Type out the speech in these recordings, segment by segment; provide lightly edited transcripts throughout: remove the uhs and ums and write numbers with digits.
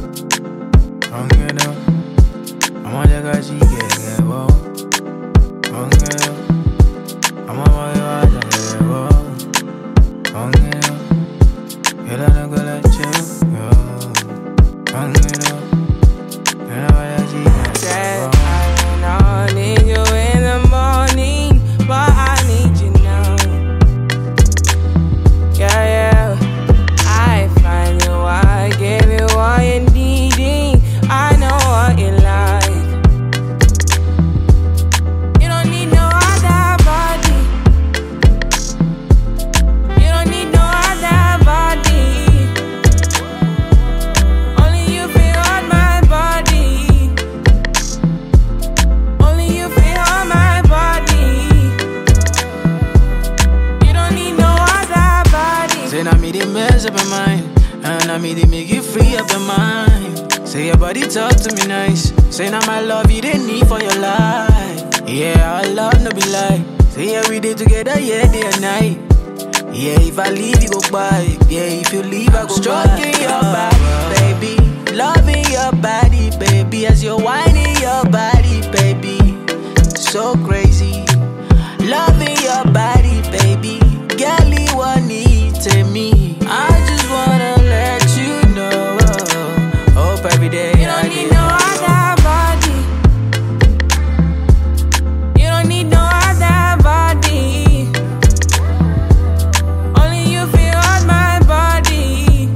엉겨도 아마자가지 개개워 엉겨도 아마마이와 자개워 엉겨도 계란을 걸었죠 엉겨도 아마자가지 개개워 I need you in the morning, but I need you now. Yeah, yeah. I find you, I give you all you needing. I know what you like. You don't need no other body. You don't need no other body. Only you feel on my body. Only you feel on my body. You don't need no other body. Say now me the mess up your mind, and I me the make you free up your mind. Say your body talk to me nice. Say now my love you didn't need for your life. Yeah, our love no be lie. Say yeah we did together, yeah day and night. Yeah, if I leave you go by. Yeah, if you leave I go stroking by. Your body, baby, loving your body, baby, as you're whining your body, baby. So crazy, loving your body, baby. Girl, you want need to me. I just wanna let you know. Hope every day You don't need no other body. You don't need no other body. Only you feel on my body.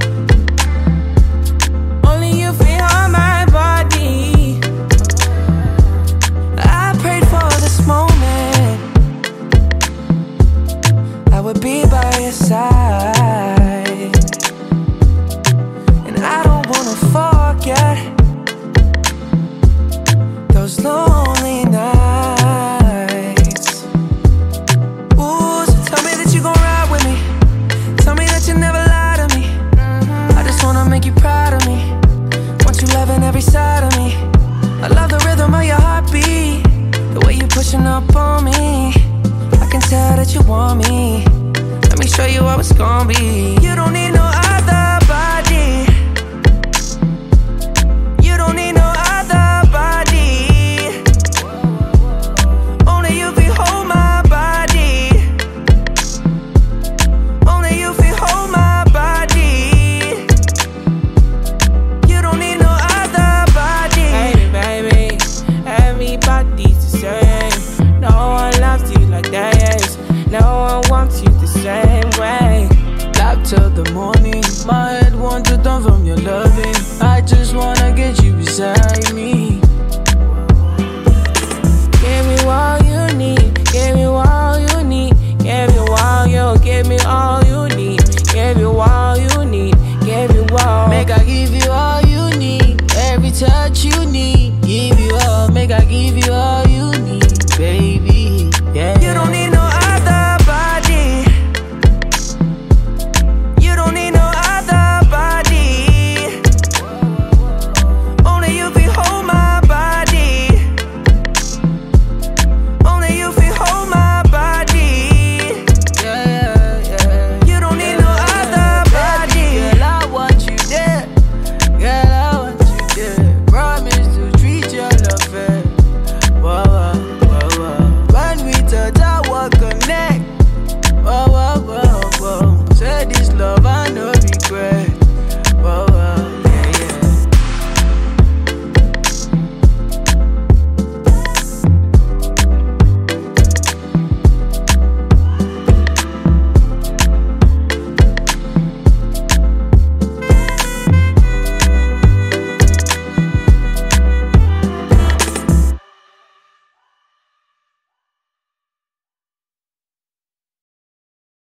Only you feel on my body. I prayed for this moment. I would be by your side. And I don't wanna forget those lonely nights. Ooh, so tell me that you gon' ride with me. Tell me that you never lie to me. I just wanna make you proud of me. Want you loving every side of me. I love the rhythm of your heartbeat, the way you pushing up on me. I can tell that you want me. Let me show you how it's gon' be. You don't need no other body. You don't need no other body. Only you feel hold my body. Only you feel hold my body. You don't need no other body. Hey baby, everybody's the same. No one loves you like this. No one wants you the same way. Love till the morning. My head wants to turn from your loving. I just wanna get you beside me. Give me all you need. Give me all you need. Give me all you. Give me all you need. Give you all you need. Give you all. Make I give you all you need. Every touch you need. Give you all. Make I give you all you